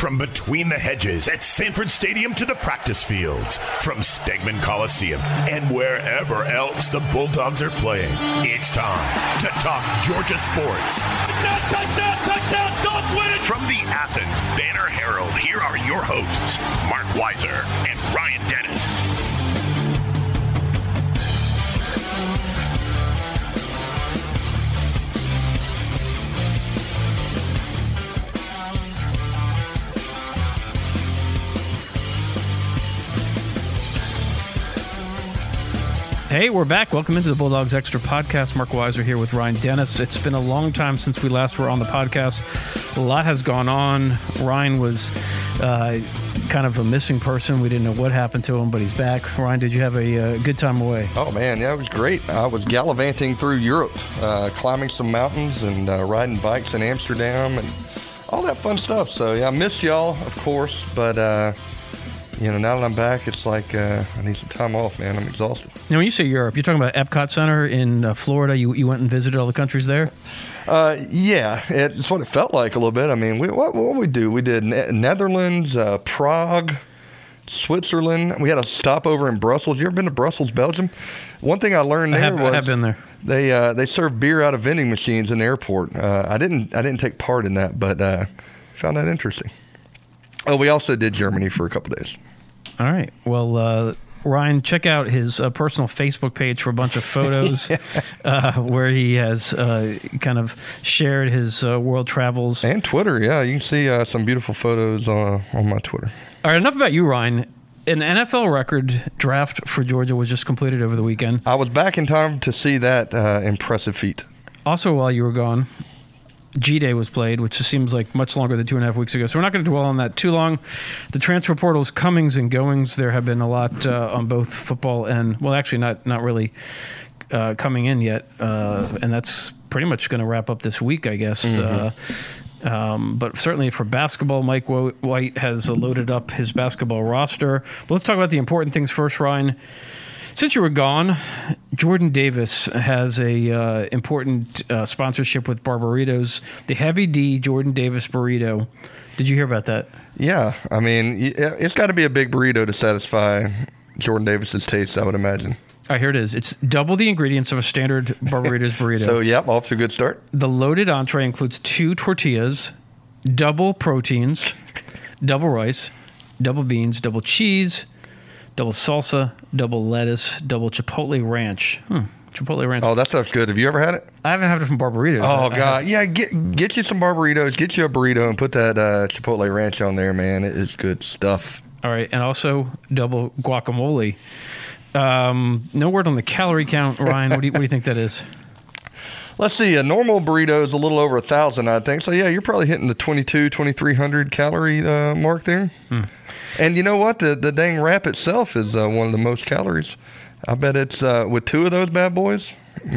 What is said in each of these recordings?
From between the hedges at Sanford Stadium to the practice fields, from Stegman Coliseum and wherever else the Bulldogs are playing, it's time to talk Georgia sports. Touchdown, Dogs win it! From the Athens Banner Herald, here are your hosts, Mark Weiser and Ryan Dennis. Hey, we're back. Welcome into the Bulldogs Extra Podcast. Mark Weiser here with Ryan Dennis. It's been a long time since we last were on the podcast. A lot has gone on. Ryan was kind of a missing person. We didn't know what happened to him, but he's back. Ryan, did you have a good time away? Oh, man, yeah, it was great. I was gallivanting through Europe, climbing some mountains and riding bikes in Amsterdam and all that fun stuff. So, yeah, I missed y'all, of course, but now that I'm back, it's like I need some time off, man. I'm exhausted. Now, when you say Europe, you're talking about Epcot Center in Florida. You went and visited all the countries there? Yeah, it's what it felt like a little bit. I mean, what we do? We did Netherlands, Prague, Switzerland. We had a stopover in Brussels. You ever been to Brussels, Belgium? One thing I learned there was I have been there. They serve beer out of vending machines in the airport. I didn't take part in that, but found that interesting. Oh, we also did Germany for a couple of days. All right. Well, Ryan, check out his personal Facebook page for a bunch of photos where he has kind of shared his world travels. And Twitter, yeah. You can see some beautiful photos on my Twitter. All right, enough about you, Ryan. An NFL record draft for Georgia was just completed over the weekend. I was back in time to see that impressive feat. Also, while you were gone, G-Day was played, which seems like much longer than 2.5 weeks ago. So we're not going to dwell on that too long. The transfer portal's comings and goings. There have been a lot on both football and, well, actually not really coming in yet. And that's pretty much going to wrap up this week, I guess. Mm-hmm. But certainly for basketball, Mike White has loaded up his basketball roster. But let's talk about the important things first, Ryan. Since you were gone, Jordan Davis has a important sponsorship with Barbaritos, the Heavy D Jordan Davis burrito. Did you hear about that? Yeah, I mean, it's got to be a big burrito to satisfy Jordan Davis's taste, I would imagine. All right, here it is. It's double the ingredients of a standard Barbaritos burrito. So, yep, off to a good start. The loaded entree includes 2 tortillas, double proteins, double rice, double beans, double cheese, double salsa, double lettuce, double chipotle ranch. Chipotle ranch. Oh, that stuff's good. Have you ever had it? I haven't had it from Barbaritos. Oh, God. Yeah, get you some Barbaritos. Get you a burrito and put that chipotle ranch on there, man. It is good stuff. All right. And also double guacamole. No word on the calorie count, Ryan. What do you think that is? Let's see. A normal burrito is a little over 1,000, I think. So, yeah, you're probably hitting the 2,300 calorie mark there. And you know what? The dang wrap itself is one of the most calories. I bet it's with 2 of those bad boys.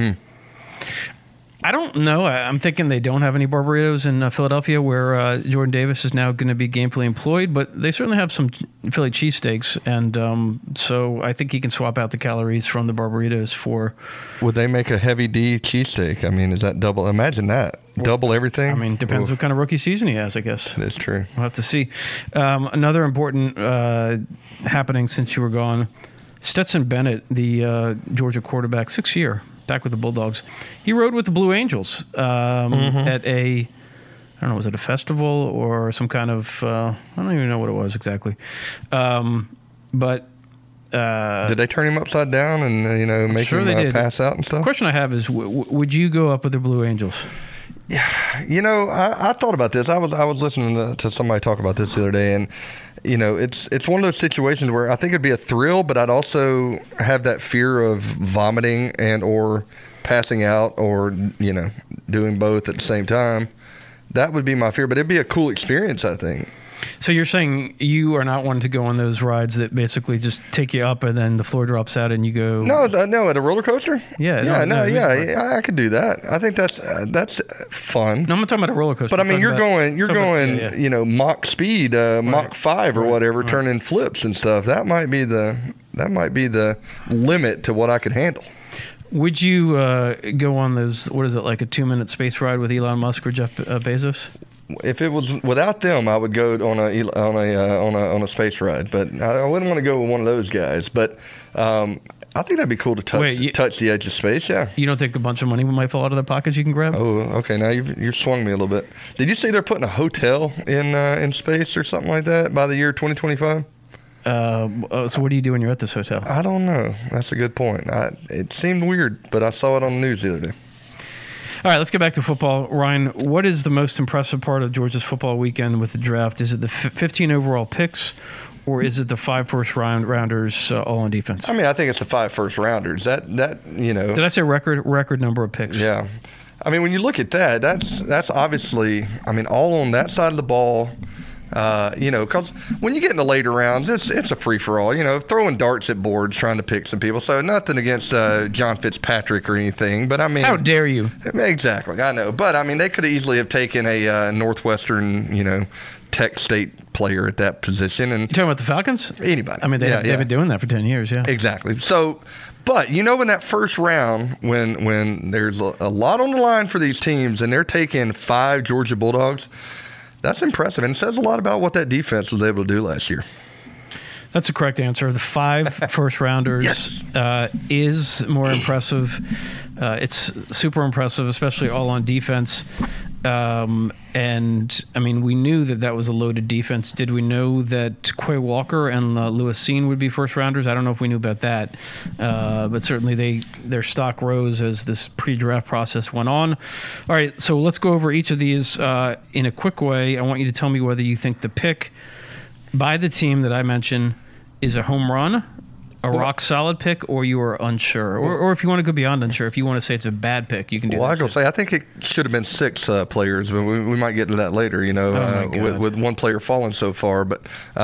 I don't know. I'm thinking they don't have any Barbaritos in Philadelphia where Jordan Davis is now going to be gainfully employed, but they certainly have some Philly cheesesteaks, and so I think he can swap out the calories from the Barbaritos for... Would they make a Heavy D cheesesteak? I mean, is that double? Imagine that. Double everything? I mean, depends what kind of rookie season he has, I guess. That's true. We'll have to see. Another important happening since you were gone, Stetson Bennett, the Georgia quarterback, 6th year, back with the Bulldogs. He rode with the Blue Angels at a, I don't know, was it a festival or some kind of, I don't even know what it was exactly. But did they turn him upside down and, make him pass out and stuff? The question I have is, would you go up with the Blue Angels? Yeah, I thought about this. I was listening to somebody talk about this the other day, and it's one of those situations where I think it'd be a thrill, but I'd also have that fear of vomiting and or passing out or doing both at the same time. That would be my fear, but it'd be a cool experience, I think. So you're saying you are not one to go on those rides that basically just take you up and then the floor drops out and you go... No, at a roller coaster? Yeah. I could do that. I think that's fun. No, I'm not talking about a roller coaster. But I mean, you're going Mach speed, Mach 5 or whatever, turning flips and stuff. That might be the limit to what I could handle. Would you go on those, what is it, like a 2-minute space ride with Elon Musk or Jeff Bezos? if it was without them, I would go on a space ride, but I wouldn't want to go with one of those guys. But I think that'd be cool to touch the edge of space. Yeah. You don't think a bunch of money might fall out of their pockets you can grab? Oh, okay. Now you've swung me a little bit. Did you say they're putting a hotel in space or something like that by the year 2025? So what do you do when you're at this hotel? I don't know. That's a good point. It seemed weird, but I saw it on the news the other day. All right, let's get back to football. Ryan, what is the most impressive part of Georgia's football weekend with the draft? Is it the 15 overall picks, or is it the 5 first-rounders all on defense? I mean, I think it's the 5 first-rounders. That Did I say record number of picks? Yeah. I mean, when you look at that, that's obviously, I mean, all on that side of the ball. Because when you get into later rounds, it's a free-for-all, throwing darts at boards, trying to pick some people. So nothing against John Fitzpatrick or anything, but I mean... How dare you? Exactly, I know. But, I mean, they could easily have taken a Northwestern, Tech State player at that position. And you talking about the Falcons? Anybody. I mean, they've been doing that for 10 years, yeah. Exactly. So, but, in that first round, when there's a lot on the line for these teams and they're taking 5 Georgia Bulldogs... That's impressive, and it says a lot about what that defense was able to do last year. That's the correct answer. The 5 first-rounders yes. Is more impressive. It's super impressive, especially all on defense. And, I mean, we knew that was a loaded defense. Did we know that Quay Walker and Lewis Cine would be first-rounders? I don't know if we knew about that. But certainly their stock rose as this pre-draft process went on. All right, so let's go over each of these in a quick way. I want you to tell me whether you think the pick by the team that I mentioned is a home run, a rock-solid pick, or you are unsure. Or if you want to go beyond unsure, if you want to say it's a bad pick, you can do that. Well, I was going to say, I think it should have been 6 players, but we might get to that later, with one player falling so far. But,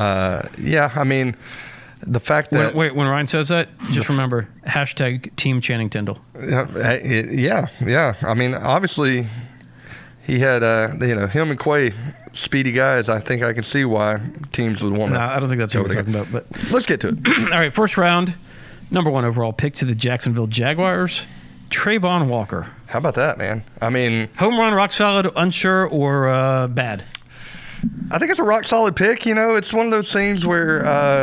I mean, the fact that... When Ryan says that, just remember, hashtag Team Channing Tindall. Yeah. I mean, obviously, he had, him and Quay... speedy guys. I think I can see why teams would want to. No, I don't think that's what we're talking about. But let's get to it. All right, first round, number 1 overall pick to the Jacksonville Jaguars, Trayvon Walker. How about that, man? I mean, home run, rock solid, unsure, or bad? I think it's a rock solid pick. It's one of those things where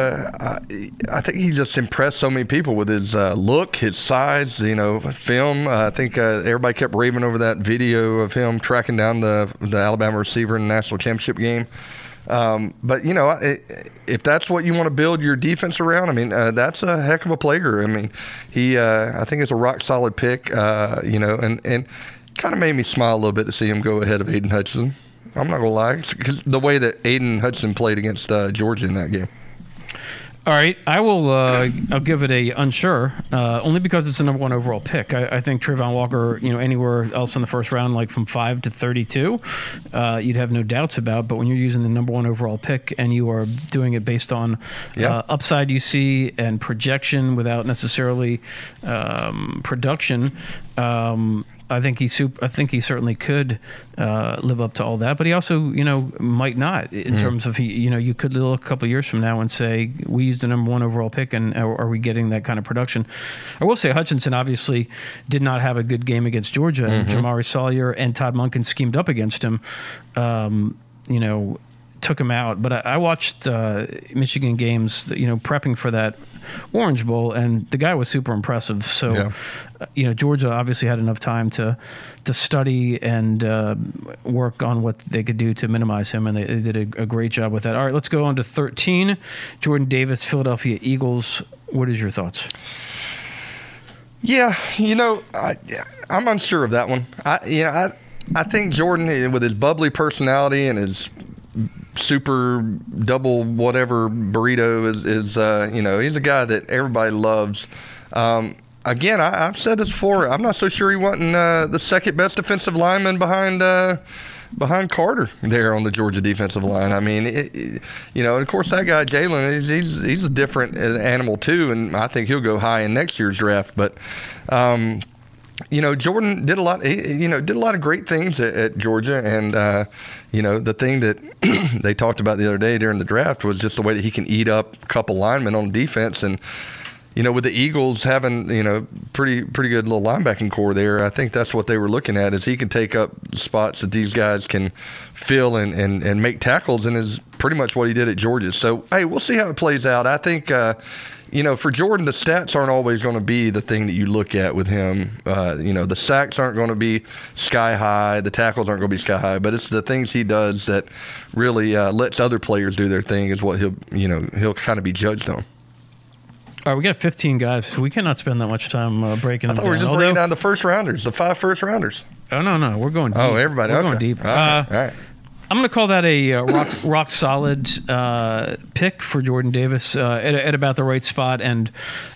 I think he just impressed so many people with his look, his size, film. I think everybody kept raving over that video of him tracking down the Alabama receiver in the national championship game. But if that's what you want to build your defense around, I mean, that's a heck of a player. I mean, I think it's a rock solid pick. And kind of made me smile a little bit to see him go ahead of Aiden Hutchinson. I'm not going to lie, because the way that Aiden Hudson played against Georgia in that game. All right, I'll give it a unsure, only because it's the number 1 overall pick. I think Trayvon Walker, anywhere else in the first round, like from 5 to 32, you'd have no doubts about. But when you're using the number 1 overall pick and you are doing it based on upside you see and projection without necessarily production, I think he certainly could live up to all that, but he also, might not in terms of you could look a couple of years from now and say we used the number 1 overall pick, and are we getting that kind of production? I will say Hutchinson obviously did not have a good game against Georgia, and Jamari Sawyer and Todd Monken schemed up against him. Took him out, but I watched Michigan games, prepping for that Orange Bowl, and the guy was super impressive. So, Georgia obviously had enough time to study and work on what they could do to minimize him, and they did a great job with that. All right, let's go on to 13. Jordan Davis, Philadelphia Eagles. What is your thoughts? Yeah, I'm unsure of that one. I think Jordan, with his bubbly personality and his super double whatever burrito is he's a guy that everybody loves. Again, I've said this before. I'm not so sure he wasn't the second best defensive lineman behind Carter there on the Georgia defensive line. I mean, and of course that guy Jalen, he's a different animal too, and I think he'll go high in next year's draft. But Jordan did a lot. Did a lot of great things at Georgia, and the thing that they talked about the other day during the draft was just the way that he can eat up a couple linemen on defense, and with the Eagles having, pretty good little linebacking core there, I think that's what they were looking at, is he can take up spots that these guys can fill and make tackles, and is pretty much what he did at Georgia. So, hey, we'll see how it plays out. I think, for Jordan, the stats aren't always going to be the thing that you look at with him. The sacks aren't going to be sky high. The tackles aren't going to be sky high. But it's the things he does that really lets other players do their thing is what he'll kind of be judged on. All right, we got 15 guys, so we cannot spend that much time breaking them down. I thought we were just breaking down the first rounders, the 5 first rounders. Oh, no, we're going deep. Oh, everybody, We're going deep. Okay. All right. I'm going to call that a rock solid pick for Jordan Davis at about the right spot. And,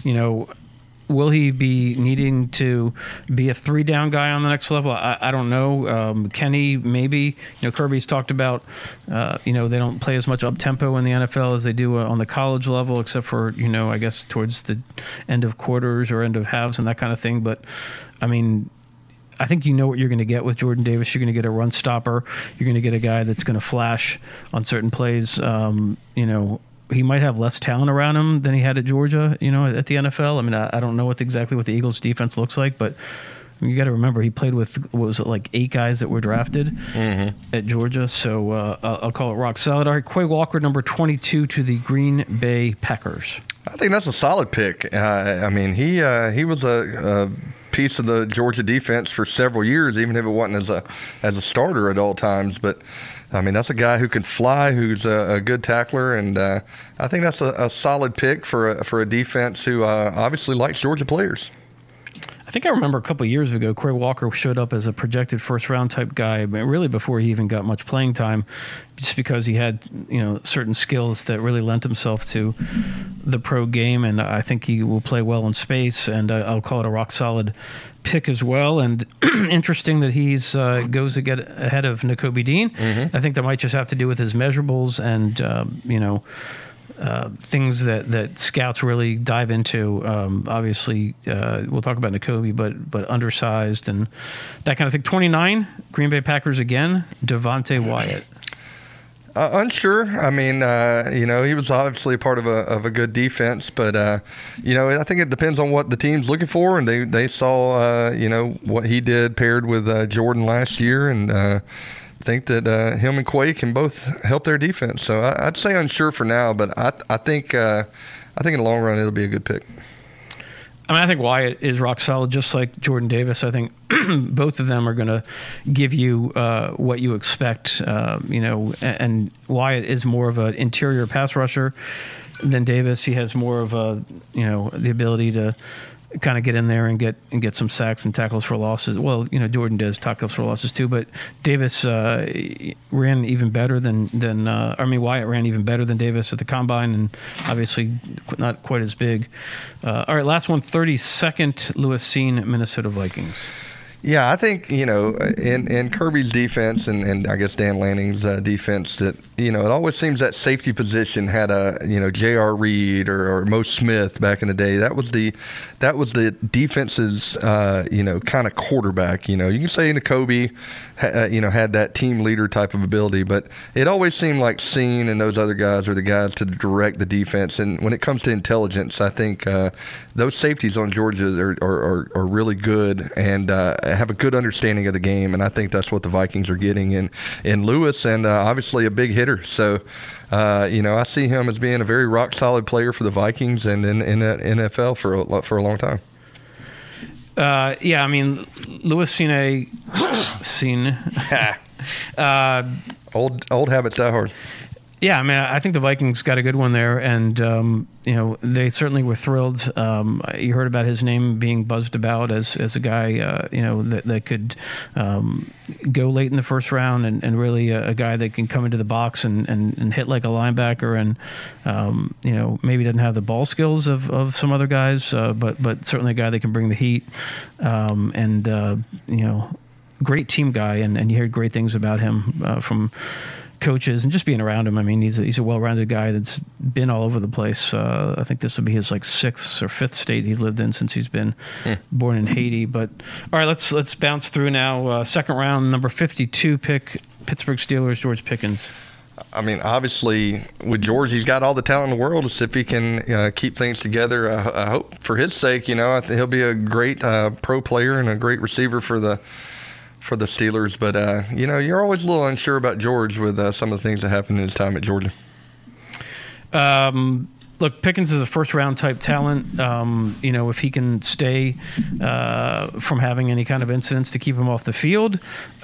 will he be needing to be a 3-down guy on the next level? I don't know. Can he? Maybe. Kirby's talked about, they don't play as much up-tempo in the NFL as they do on the college level, except for, I guess towards the end of quarters or end of halves and that kind of thing. But, I mean, I think what you're going to get with Jordan Davis. You're going to get a run stopper. You're going to get a guy that's going to flash on certain plays. He might have less talent around him than he had at Georgia, at the NFL. I mean, I don't know exactly what the Eagles' defense looks like, but you got to remember he played with, 8 guys that were drafted at Georgia. So I'll call it rock solid. All right, Quay Walker, number 22 to the Green Bay Packers. I think that's a solid pick. He was a piece of the Georgia defense for several years, even if it wasn't as a starter at all times. But that's a guy who can fly, who's a good tackler, and I think that's a solid pick for a defense who obviously likes Georgia players. I think I remember a couple of years ago, Quay Walker showed up as a projected first-round type guy, but really before he even got much playing time, just because he had certain skills that really lent himself to the pro game, and I think he will play well in space, and I'll call it a rock-solid pick as well. And interesting that he's goes to get ahead of Nakobe Dean. I think that might just have to do with his measurables and things that scouts really dive into. Obviously, we'll talk about Nakobe, but undersized and that kind of thing. 29, Green Bay Packers again, Devontae Wyatt. Unsure. He was obviously a part of a good defense, but I think it depends on what the team's looking for, and they saw what he did paired with Jordan last year, and think that him and Quay can both help their defense. So I'd say unsure for now, but I think in the long run it'll be a good pick. I think Wyatt is rock solid, just like Jordan Davis. I think both of them are going to give you what you expect, and Wyatt is more of an interior pass rusher than Davis. He has more of the ability to kind of get in there and get some sacks and tackles for losses. Well, Jordan does tackles for losses too, but Davis ran even better than Wyatt ran even better than Davis at the combine, and obviously not quite as big. All right, last one, 32nd, Louis Cine, Minnesota Vikings. Yeah, I think, in Kirby's defense and I guess Dan Lanning's defense, that, it always seems that safety position had a, J.R. Reed or Mo Smith back in the day. That was the defense's, kind of quarterback. You can say Nakobe, had that team leader type of ability, but it always seemed like Cine and those other guys are the guys to direct the defense. And when it comes to intelligence, I think those safeties on Georgia are really good and have a good understanding of the game, and I think that's what the Vikings are getting in Lewis, and obviously a big hitter. So, I see him as being a very rock solid player for the Vikings and in the NFL for a long time. Louis Cine, old habits die hard. Yeah, I think the Vikings got a good one there, and they certainly were thrilled. You heard about his name being buzzed about as a guy that could go late in the first round and really a guy that can come into the box and hit like a linebacker, and maybe doesn't have the ball skills of some other guys, but certainly a guy that can bring the heat, great team guy, and you heard great things about him from coaches and just being around him. He's a well-rounded guy that's been all over the place. I think this will be his 6th or 5th state he's lived in since he's been born in Haiti. But all right, let's bounce through now. Second round, number 52 pick, Pittsburgh Steelers, George Pickens. I mean, obviously, with George, he's got all the talent in the world. If he can keep things together, I hope for his sake, I think he'll be a great pro player and a great receiver for the Steelers. But, you're always a little unsure about George with some of the things that happened in his time at Georgia. Look, Pickens is a first-round type talent. If he can stay from having any kind of incidents to keep him off the field,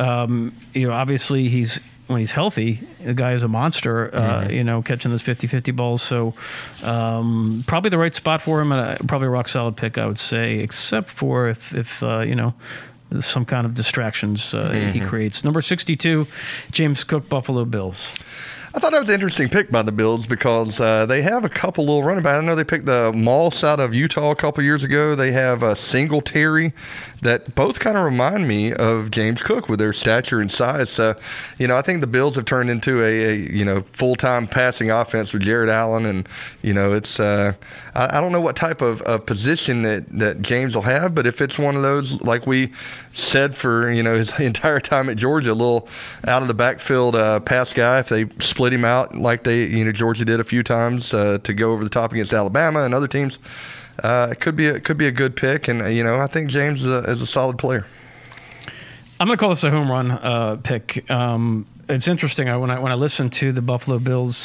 obviously when he's healthy, the guy is a monster, catching those 50-50 balls. So probably the right spot for him, and probably a rock-solid pick, I would say, except for if some kind of distractions he creates. Number 62, James Cook, Buffalo Bills. I thought that was an interesting pick by the Bills because they have a couple little running backs. I know they picked the Moss out of Utah a couple years ago. They have a Singletary that both kind of remind me of James Cook with their stature and size. So, I think the Bills have turned into a full-time passing offense with Jared Allen. And, it's I don't know what type of position that James will have, but if it's one of those, like we said for, his entire time at Georgia, a little out of the backfield pass guy, if they split him out like Georgia did a few times to go over the top against Alabama and other teams, it could be a good pick. And I think James is a solid player. I'm going to call this a home run pick. It's interesting. When I listened to the Buffalo Bills,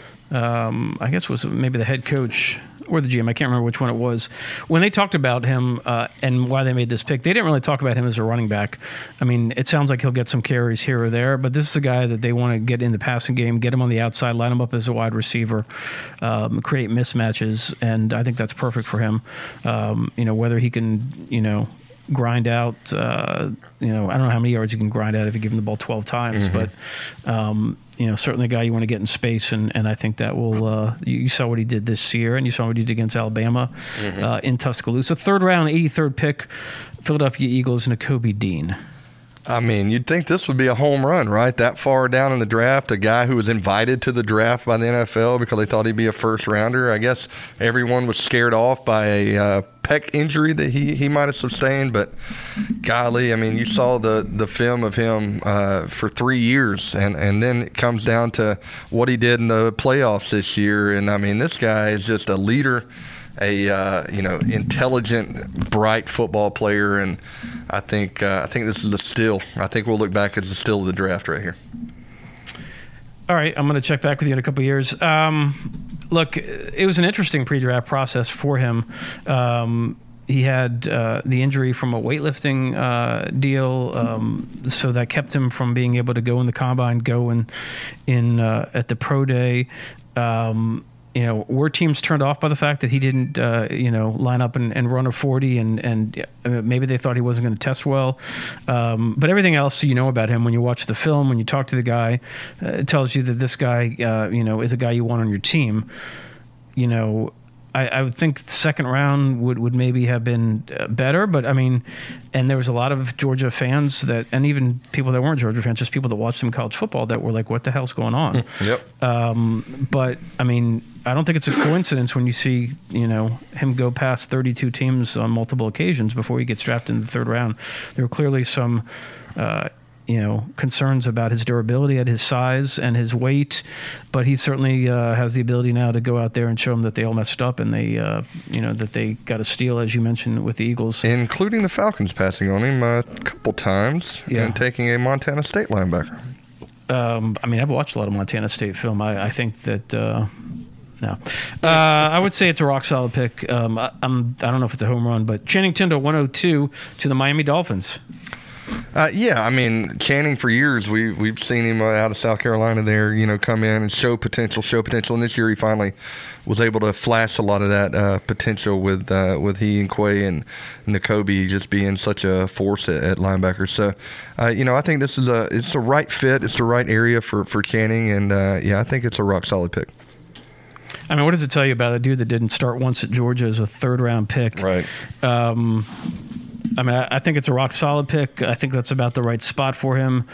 I guess it was maybe the head coach or the GM, I can't remember which one it was, when they talked about him and why they made this pick, they didn't really talk about him as a running back. I mean, it sounds like he'll get some carries here or there, but this is a guy that they want to get in the passing game, get him on the outside, line him up as a wide receiver, create mismatches, and I think that's perfect for him. Whether he can, grind out, I don't know how many yards you can grind out if you give him the ball 12 times, but certainly a guy you want to get in space, and I think that will. You saw what he did this year, and you saw what he did against Alabama in Tuscaloosa. Third round, 83rd pick, Philadelphia Eagles, Nakobe Dean. I mean, you'd think this would be a home run, right? That far down in the draft, a guy who was invited to the draft by the NFL because they thought he'd be a first-rounder. I guess everyone was scared off by a pec injury that he might have sustained. But, golly, I mean, you saw the film of him for 3 years, and then it comes down to what he did in the playoffs this year. And, I mean, this guy is just a leader, intelligent, bright football player, and I think this is a steal. I think we'll look back as a steal of the draft right here. All right, I'm going to check back with you in a couple of years. Look, it was an interesting pre-draft process for him. He had the injury from a weightlifting deal, so that kept him from being able to go in the combine, go in at the pro day. Were teams turned off by the fact that he didn't, line up and run a 40, and maybe they thought he wasn't going to test well. But everything else about him, when you watch the film, when you talk to the guy, it tells you that this guy, is a guy you want on your team. I would think the second round would maybe have been better, but I mean, and there was a lot of Georgia fans and even people that weren't Georgia fans, just people that watched some college football that were like, what the hell's going on? Yep. But I mean, I don't think it's a coincidence when you see, him go past 32 teams on multiple occasions before he gets drafted in the third round. There were clearly some, concerns about his durability at his size and his weight, but he certainly has the ability now to go out there and show them that they all messed up and they, that they got a steal, as you mentioned, with the Eagles. Including the Falcons passing on him a couple times and taking a Montana State linebacker. I've watched a lot of Montana State film. I think that... No. I would say it's a rock-solid pick. I don't know if it's a home run, but Channing Tindall, 102 to the Miami Dolphins. Channing, for years, we've seen him out of South Carolina there, come in and show potential. And this year he finally was able to flash a lot of that potential with he and Quay and Nakobe just being such a force at linebacker. So, I think it's the right fit. It's the right area for Channing, and, I think it's a rock-solid pick. I mean, what does it tell you about a dude that didn't start once at Georgia as a third-round pick? Right. I think it's a rock-solid pick. I think that's about the right spot for him.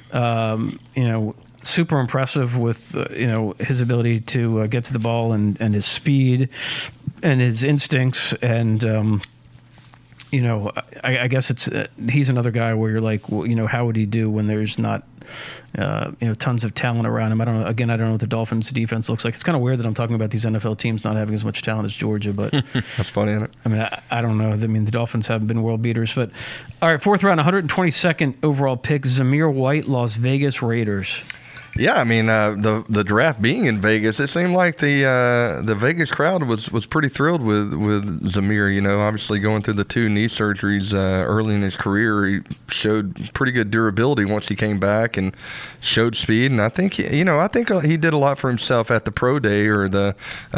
Super impressive with, his ability to get to the ball and his speed and his instincts. And, I guess it's he's another guy where you're like, well, how would he do when there's not tons of talent around him? I don't know what the Dolphins' defense looks like. It's kind of weird that I'm talking about these NFL teams not having as much talent as Georgia, but that's funny, isn't it? I mean, I don't know. I mean, the Dolphins haven't been world beaters, but all right, 4th round, 122nd overall pick, Zamir White, Las Vegas Raiders. Yeah, I mean, the draft being in Vegas, it seemed like the Vegas crowd was pretty thrilled with Zamir. Obviously going through the 2 knee surgeries early in his career, he showed pretty good durability once he came back and showed speed. And I think he did a lot for himself at the pro day or the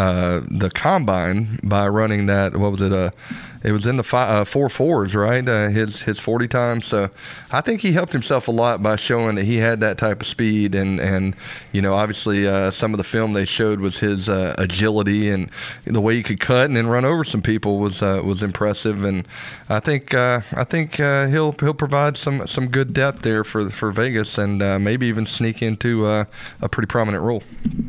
combine by running that. What was it? It was in the 4.4s, right? His 40 time. So I think he helped himself a lot by showing that he had that type of speed. And obviously some of the film they showed was his agility and the way he could cut and then run over some people was impressive. And I think he'll provide some good depth there for Vegas and maybe even sneak into a pretty prominent role.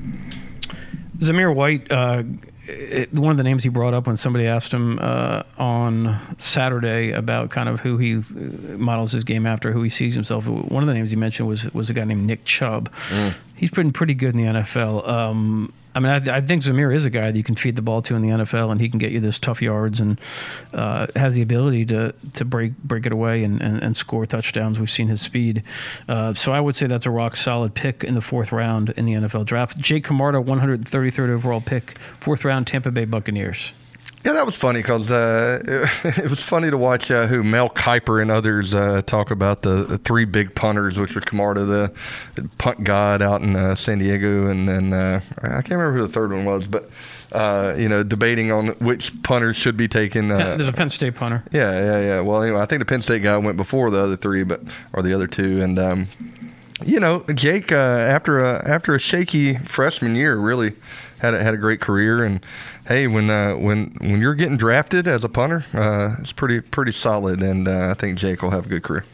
Zamir White, one of the names he brought up when somebody asked him on Saturday about kind of who he models his game after, who he sees himself. One of the names he mentioned was a guy named Nick Chubb. He's been pretty good in the NFL. I think Zamir is a guy that you can feed the ball to in the NFL, and he can get you those tough yards and has the ability to break it away and score touchdowns. We've seen his speed. So I would say that's a rock-solid pick in the 4th round in the NFL draft. Jake Camarda, 133rd overall pick, 4th round, Tampa Bay Buccaneers. Yeah, that was funny because it was funny to watch who Mel Kiper and others talk about the 3 big punters, which was Camarda, the punt god out in San Diego, and then I can't remember who the third one was, but debating on which punters should be taken. There's a Penn State punter. Yeah. Well, anyway, I think the Penn State guy went before the other 3, or the other 2, and Jake after a shaky freshman year really had a great career, and hey, when you're getting drafted as a punter, it's pretty solid, and I think Jake will have a good career.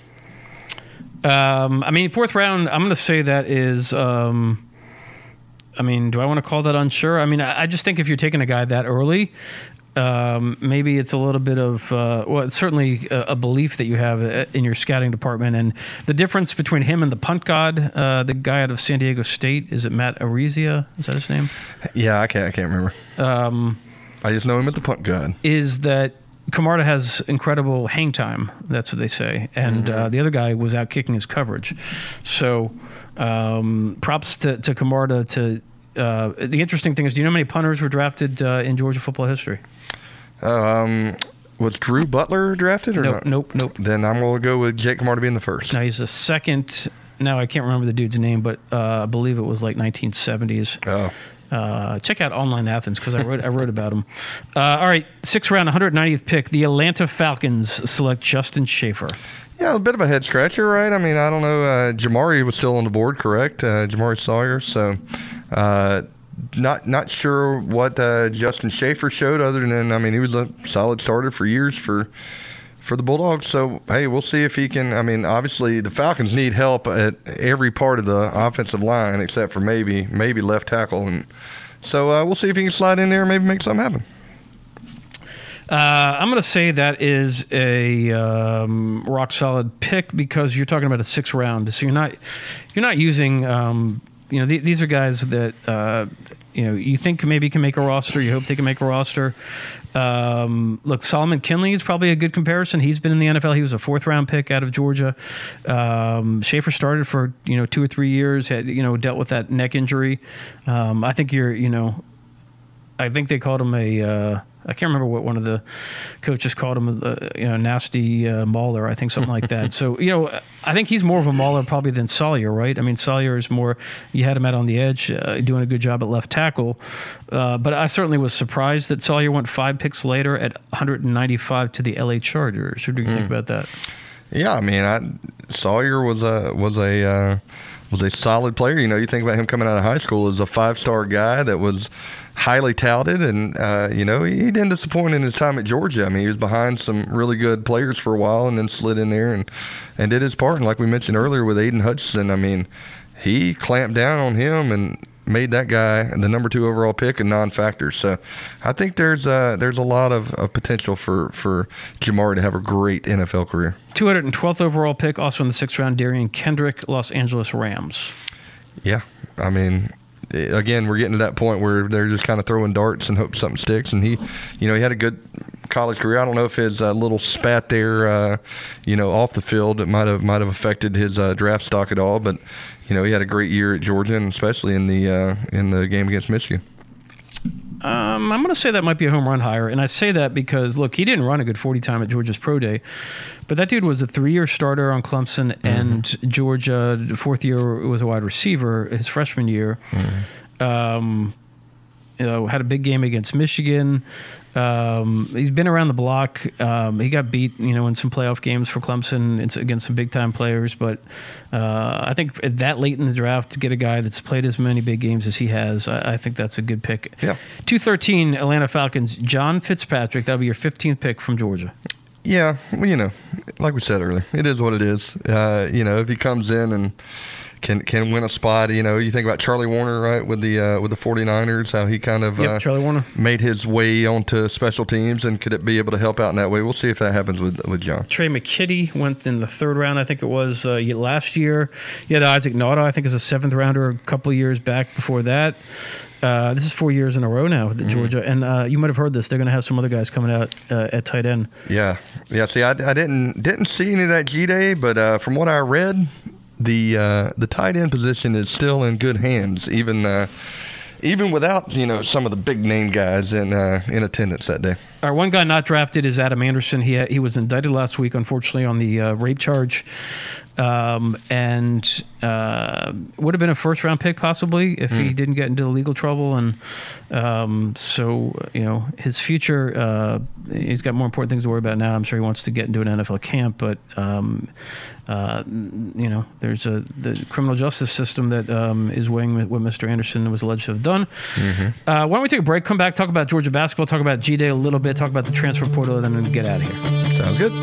4th round, I'm going to say that is. Do I want to call that unsure? I just think if you're taking a guy that early, maybe it's a little bit of, it's certainly a belief that you have in your scouting department. And the difference between him and the punt god, the guy out of San Diego State, is it Matt Araiza? Is that his name? Yeah, I can't remember. I just know him as the punt god. Is that Camarda has incredible hang time. That's what they say. And the other guy was out kicking his coverage. So props to Camarda. The interesting thing is, do you know how many punters were drafted in Georgia football history? Was Drew Butler drafted or not? Nope. Then I'm going to go with Jake Camarda being the first. No, he's the second. Now I can't remember the dude's name, but I believe it was like 1970s. Oh. Check out Online Athens because I wrote about him. All right, 6th round, 190th pick. The Atlanta Falcons select Justin Schaefer. Yeah, a bit of a head scratcher, right? I don't know. Jamari was still on the board, correct? Jamari Sawyer. So, not sure what Justin Schaefer showed, other than he was a solid starter for years for the Bulldogs. So, hey, we'll see if he can. Obviously the Falcons need help at every part of the offensive line except for maybe left tackle, and so we'll see if he can slide in there and maybe make something happen. I'm going to say that is a rock solid pick because you're talking about a 6th round, so you're not using these are guys that you think maybe can make a roster. You hope they can make a roster. Look, Solomon Kinley is probably a good comparison. He's been in the NFL. He was a 4th round pick out of Georgia. Schaefer started for 2 or 3 years. Had dealt with that neck injury. I think I think they called him a. I can't remember what one of the coaches called him, nasty mauler, I think, something like that. So, I think he's more of a mauler probably than Sawyer, right? Sawyer is more, you had him out on the edge, doing a good job at left tackle. But I certainly was surprised that Sawyer went 5 picks later at 195 to the LA Chargers. What do you think about that? Yeah, Sawyer was a solid player. You think about him coming out of high school as a 5-star guy that was highly touted, and he didn't disappoint in his time at Georgia. He was behind some really good players for a while, and then slid in there and did his part. And like we mentioned earlier with Aiden Hutchinson, he clamped down on him and made that guy the number 2 overall pick a non-factor. So I think there's a lot of potential for Ja'Marr to have a great NFL career. 212th overall pick, also in the 6th round, Darian Kendrick, Los Angeles Rams. Yeah, I mean, again, we're getting to that point where they're just kind of throwing darts and hope something sticks. And he had a good college career. I don't know if his little spat there, off the field, it might have affected his draft stock at all. But he had a great year at Georgia, and especially in the game against Michigan. I'm going to say that might be a home run hire, and I say that because, look, he didn't run a good 40 time at Georgia's Pro Day, but that dude was a 3-year starter on Clemson and Georgia. 4th year was a wide receiver his freshman year. Had a big game against Michigan. He's been around the block. He got beat, in some playoff games for Clemson against some big-time players. But I think that late in the draft to get a guy that's played as many big games as he has, I think that's a good pick. Yeah. 213, Atlanta Falcons, John Fitzpatrick. That'll be your 15th pick from Georgia. Yeah, well, like we said earlier, it is what it is. If he comes in and can win a spot. You think about Charlie Warner, right, with the 49ers, how he kind of Charlie Warner made his way onto special teams, and could it be able to help out in that way? We'll see if that happens with John. Trey McKitty went in the 3rd round, I think it was, last year. You had Isaac Nauta, I think, as a 7th rounder a couple of years back before that. This is 4 years in a row now with Georgia, and you might have heard this. They're going to have some other guys coming out at tight end. Yeah. See, I didn't see any of that G-Day, but from what I read, the tight end position is still in good hands, even without some of the big name guys in attendance that day. Our one guy not drafted is Adam Anderson. He was indicted last week, unfortunately, on the rape charge. And would have been a 1st-round pick possibly if he didn't get into legal trouble. And so his future, he's got more important things to worry about now. I'm sure he wants to get into an NFL camp, but there's the criminal justice system that is weighing what Mr. Anderson was alleged to have done. Why don't we take a break, come back, talk about Georgia basketball, talk about G-Day a little bit, talk about the transfer portal, and then get out of here. Sounds good.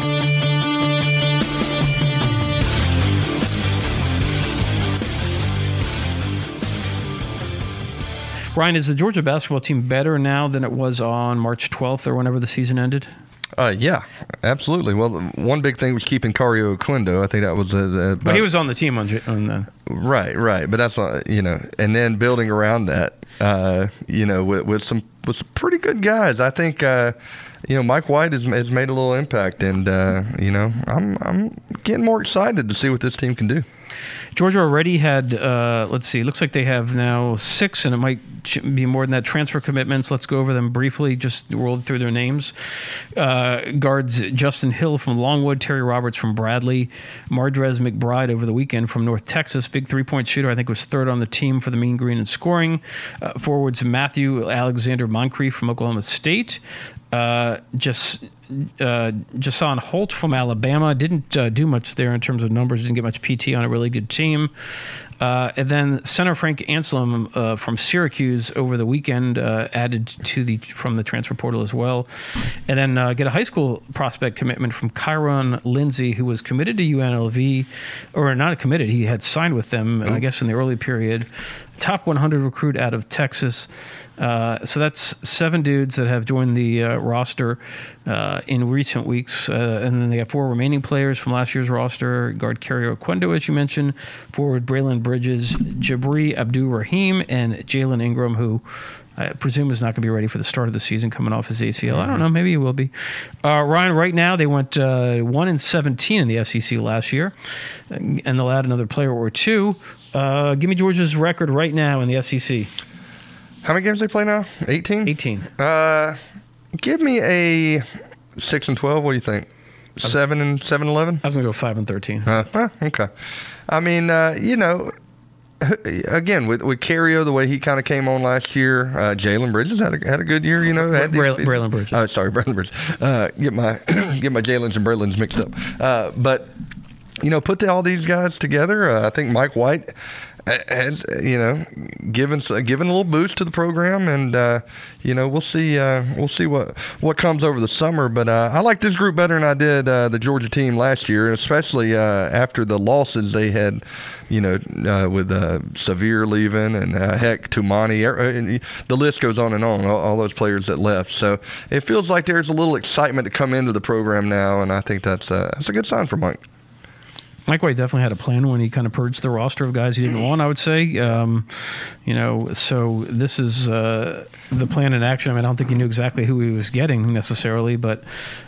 Ryan, is the Georgia basketball team better now than it was on March 12th or whenever the season ended? Yeah, absolutely. Well, one big thing was keeping Kario Oquendo. I think that was but he was on the team on the right. But that's and then building around that, with some pretty good guys. I think Mike White has made a little impact, and I'm getting more excited to see what this team can do. Georgia already had, looks like they have now 6, and it might be more than that, transfer commitments. Let's go over them briefly, just roll through their names. Guards Justin Hill from Longwood, Terry Roberts from Bradley, Mardrez McBride over the weekend from North Texas, big 3-point shooter, I think was 3rd on the team for the Mean Green in scoring. Forwards Matthew Alexander Moncrief from Oklahoma State. Jason Holt from Alabama didn't do much there in terms of numbers, didn't get much PT on a really good team. And then center Frank Anselm from Syracuse over the weekend added from the transfer portal as well. And then get a high school prospect commitment from Kyron Lindsay, who was committed to UNLV, or not committed, he had signed with them, I guess, in the early period. Top 100 recruit out of Texas. So that's 7 dudes that have joined the roster in recent weeks. And then they have 4 remaining players from last year's roster. Guard Kario Oquendo, as you mentioned. Forward Braylon Bridges, Jabri Abdur-Rahim, and Jalen Ingram, who I presume is not going to be ready for the start of the season coming off his ACL. I don't know. Maybe he will be. Ryan, right now they went 1-17 in the SEC last year, and they'll add another player or 2. Give me Georgia's record right now in the SEC. How many games they play now? 18? 18. Give me a 6-12. What do you think? 7-11? I was going to go 5-13. Okay. I mean, again, with Cario, the way he kind of came on last year, Jalen Bridges had a good year. Braylon Bridges. Oh, sorry, Braylon Bridges. Get my Jalen's and Braylon's mixed up. But put all these guys together. I think Mike White has, given a little boost to the program, and we'll see what comes over the summer. But I like this group better than I did the Georgia team last year, especially after the losses they had, with Sevier leaving and heck, Tumani. The list goes on and on. All those players that left. So it feels like there's a little excitement to come into the program now, and I think that's a good sign for Mike. Mike White definitely had a plan when he kind of purged the roster of guys he didn't want, I would say. So this is the plan in action. I mean, I don't think he knew exactly who he was getting necessarily, but,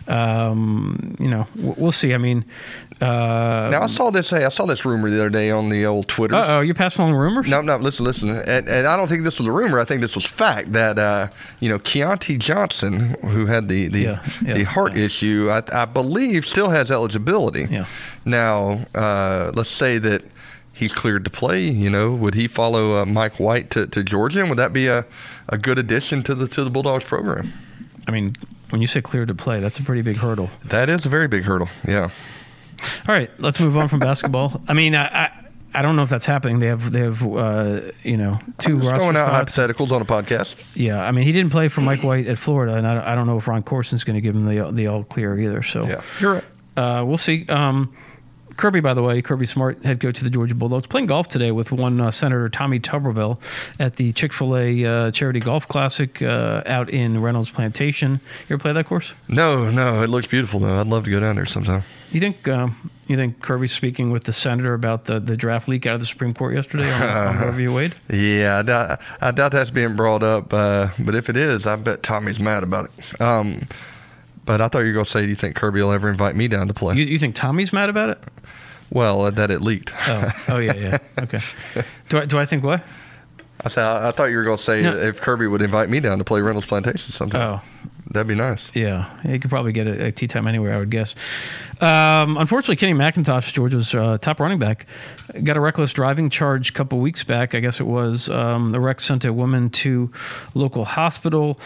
we'll see. I mean, now I saw this rumor the other day on the old Twitter. Oh, you're passing along rumors? No, listen. And I don't think this was a rumor. I think this was fact that, Keontae Johnson, who had the heart issue, I believe still has eligibility. Yeah. Now, let's say that he's cleared to play. Would he follow Mike White to Georgia, and would that be a good addition to the Bulldogs program? I mean, when you say cleared to play, that's a pretty big hurdle. That is a very big hurdle. Yeah. All right, let's move on from basketball. I mean, I don't know if that's happening. They have two roster throwing out spots. hypotheticals on a podcast. Yeah, I mean, he didn't play for Mike White at Florida, and I don't know if Ron Corson's going to give him the all clear either. So yeah, you're right. We'll see. Kirby, by the way, Kirby Smart, head coach of the Georgia Bulldogs, playing golf today with one Senator Tommy Tuberville at the Chick-fil-A Charity Golf Classic out in Reynolds Plantation. You ever play that course? No, it looks beautiful though. I'd love to go down there sometime. You think Kirby's speaking with the senator about the draft leak out of the Supreme Court yesterday on Roe v. Wade? Yeah, I doubt that's being brought up. But if it is, I bet Tommy's mad about it. But I thought you were going to say, do you think Kirby will ever invite me down to play? You think Tommy's mad about it? Well, that it leaked. Oh yeah. Okay. Do I think what? I thought you were going to say if Kirby would invite me down to play Reynolds Plantation sometime. Oh. That'd be nice. Yeah. You could probably get a tee time anywhere, I would guess. Unfortunately, Kenny McIntosh, Georgia's top running back, got a reckless driving charge a couple weeks back. I guess it was the wreck sent a woman to local hospital.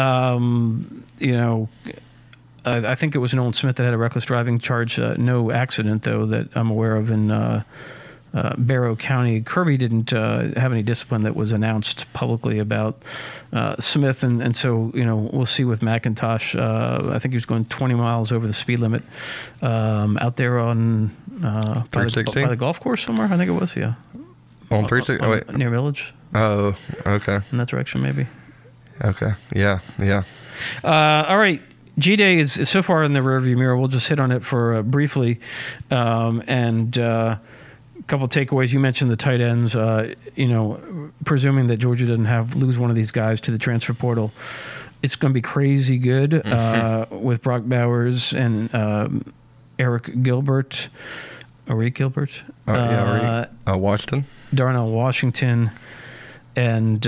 I think it was Nolan Smith that had a reckless driving charge. No accident, though, that I'm aware of in Barrow County. Kirby didn't have any discipline that was announced publicly about Smith, and so we'll see with McIntosh. I think he was going 20 miles over the speed limit out there on by the golf course somewhere. I think it was, yeah. On 360, near Village. Oh, okay. In that direction, maybe. Okay. Yeah. All right. G-Day is so far in the rearview mirror. We'll just hit on it for briefly, and a couple of takeaways. You mentioned the tight ends. Presuming that Georgia doesn't lose one of these guys to the transfer portal, it's going to be crazy good with Brock Bowers and Arik Gilbert. Washington. Darnell Washington, and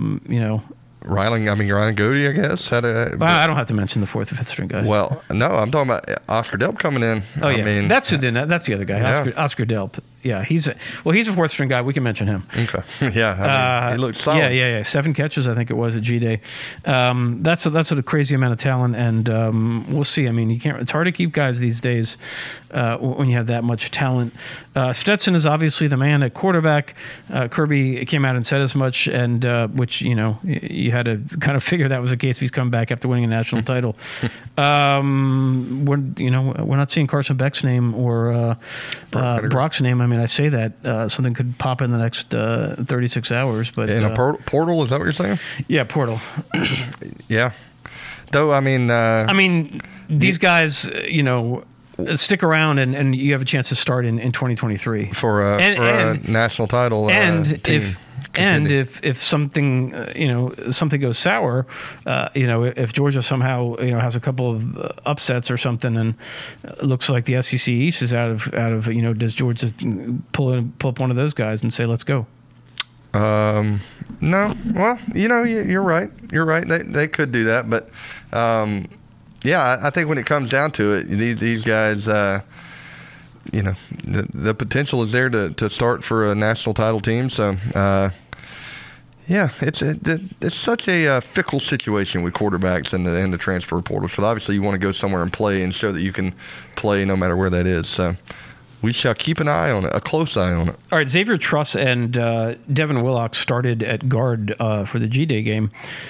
Ryan Goody, I guess. I don't have to mention the fourth or fifth string guys. Well, no, I'm talking about Oscar Delp coming in. Oh, yeah. That's the other guy, yeah. Oscar Delp. Yeah, he's a fourth string guy. We can mention him. Okay. Yeah, he looks solid. Yeah. 7 catches, I think it was, at G-Day. That's a crazy amount of talent, and we'll see. I mean, it's hard to keep guys these days when you have that much talent. Stetson is obviously the man at quarterback. Kirby came out and said as much, and which, you had to kind of figure that was the case if he's come back after winning a national title. We're not seeing Carson Beck's name or Brock's name. I mean, I say that something could pop in the next 36 hours. But in a portal, is that what you're saying? Yeah, portal. Yeah. Though, I mean, these guys, stick around and you have a chance to start in 2023 for a national title team. And if something something goes sour, if Georgia somehow has a couple of upsets or something, and it looks like the SEC East is out of does Georgia pull up one of those guys and say let's go? No. Well, you're right. You're right. They could do that, but yeah, I think when it comes down to it, these guys. The potential is there to start for a national title team. So, yeah, it's such a fickle situation with quarterbacks and the transfer portal. So obviously you want to go somewhere and play and show that you can play no matter where that is. So we shall keep an eye on it, a close eye on it. All right, Xavier Truss and Devin Willock started at guard for the G-Day game.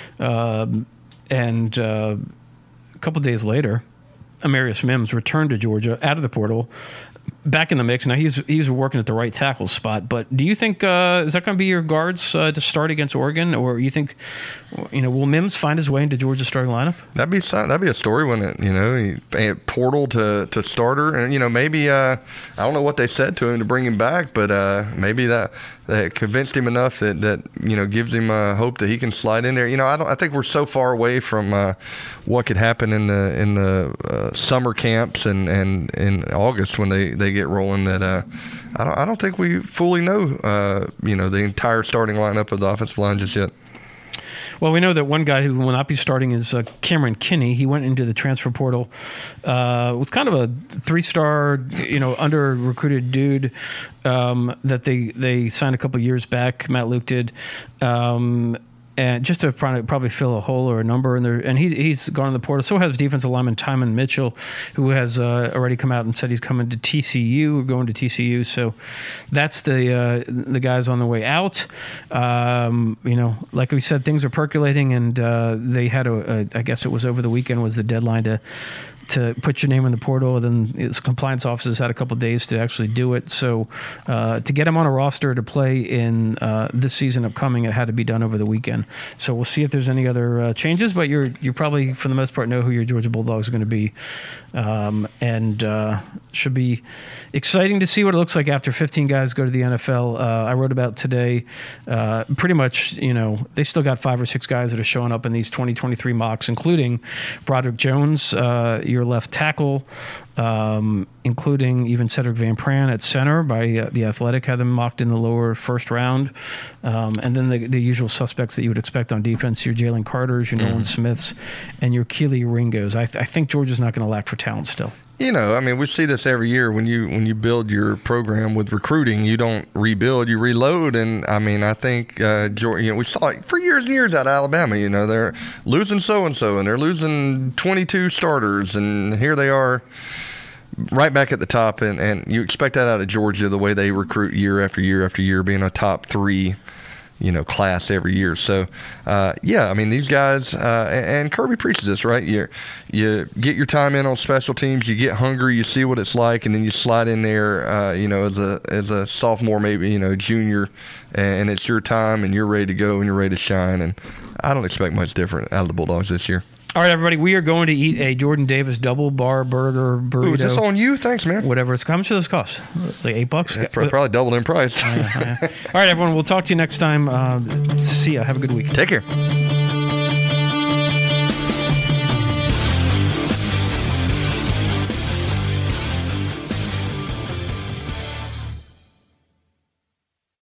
And a couple days later, Amarius Mims returned to Georgia out of the portal, back in the mix. Now, he's working at the right tackle spot, but do you think is that going to be your guards to start against Oregon, or you think, will Mims find his way into Georgia's starting lineup? That'd be a story, wouldn't it? He portal to starter, and maybe I don't know what they said to him to bring him back, but maybe that convinced him enough that gives him hope that he can slide in there. I think we're so far away from what could happen in the summer camps and in August when they get rolling that I don't think we fully know the entire starting lineup of the offensive line just yet. Well, we know that one guy who will not be starting is Cameron Kinney. He went into the transfer portal. Was kind of a 3-star, under-recruited dude that they signed a couple years back. Matt Luke did. And just to probably fill a hole or a number in there, and he's gone in the portal. So has defensive lineman Timon Mitchell, who has already come out and said he's coming to TCU, going to TCU. So that's the guys on the way out. Like we said, things are percolating, and they had I guess it was over the weekend was the deadline to put your name in the portal. And then its compliance offices had a couple of days to actually do it. So to get him on a roster to play in this season upcoming, it had to be done over the weekend. So we'll see if there's any other changes, but you probably, for the most part, know who your Georgia Bulldogs are going to be. And should be exciting to see what it looks like after 15 guys go to the NFL. I wrote about today, pretty much, they still got 5 or 6 guys that are showing up in these 2023 mocks, including Broderick Jones, your left tackle, including even Cedric Van Pran at center by The Athletic, had them mocked in the lower first round. And then the usual suspects that you would expect on defense, your Jalen Carters, your Nolan Smiths, and your Keely Ringos. I think Georgia's not going to lack for talent still. We see this every year when you build your program with recruiting. You don't rebuild, you reload. And I think Georgia, we saw it for years and years out of Alabama. They're losing so and they're losing 22 starters, and here they are, right back at the top. And you expect that out of Georgia, the way they recruit year after year after year, being a top 3 class every year. So, these guys, and Kirby preaches this, right? You get your time in on special teams, you get hungry, you see what it's like, and then you slide in there, as a sophomore, maybe, junior, and it's your time, and you're ready to go, and you're ready to shine. And I don't expect much different out of the Bulldogs this year. All right, everybody, we are going to eat a Jordan Davis double bar burger burrito. Ooh, is this on you? Thanks, man. Whatever it's. How much do those cost? Like $8? Yeah, probably doubled in price. All right, everyone. We'll talk to you next time. See ya. Have a good week. Take care.